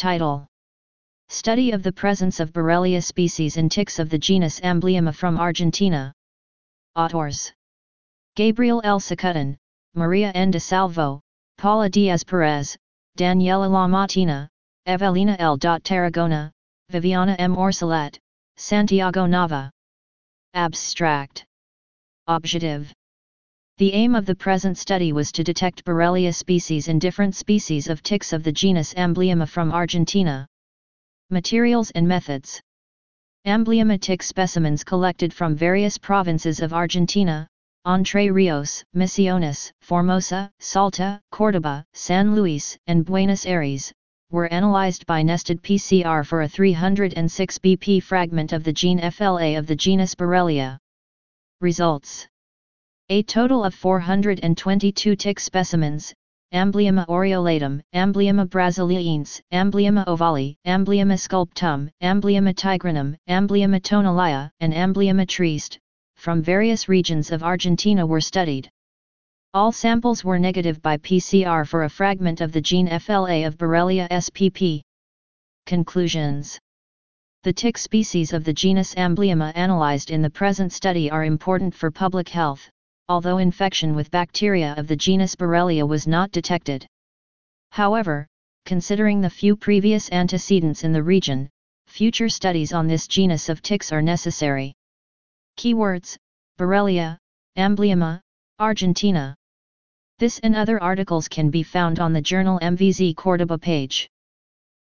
Title: Study of the presence of Borrelia species in ticks of the genus Amblyomma from Argentina. Authors: Gabriel L. Sacutin, Maria N. de Salvo, Paula Diaz Perez, Daniela Lamartina, Evelina L. Tarragona, Viviana M. Orsolet, Santiago Nava. Abstract: Objective: the aim of the present study was to detect Borrelia species in different species of ticks of the genus Amblyomma from Argentina. Materials and methods: Amblyomma tick specimens collected from various provinces of Argentina, Entre Rios, Misiones, Formosa, Salta, Córdoba, San Luis, and Buenos Aires, were analyzed by nested PCR for a 306 BP fragment of the gene FLA of the genus Borrelia. Results: a total of 422 tick specimens, Amblyomma aureolatum, Amblyomma brasiliense, Amblyomma ovale, Amblyomma sculptum, Amblyomma tigrinum, Amblyomma tonalia, and Amblyomma triste, from various regions of Argentina were studied. All samples were negative by PCR for a fragment of the gene FLA of Borrelia spp. Conclusions: the tick species of the genus Amblyomma analyzed in the present study are important for public health, although infection with bacteria of the genus Borrelia was not detected. However, considering the few previous antecedents in the region, future studies on this genus of ticks are necessary. Keywords: Borrelia, Amblyomma, Argentina. This and other articles can be found on the journal MVZ Córdoba page.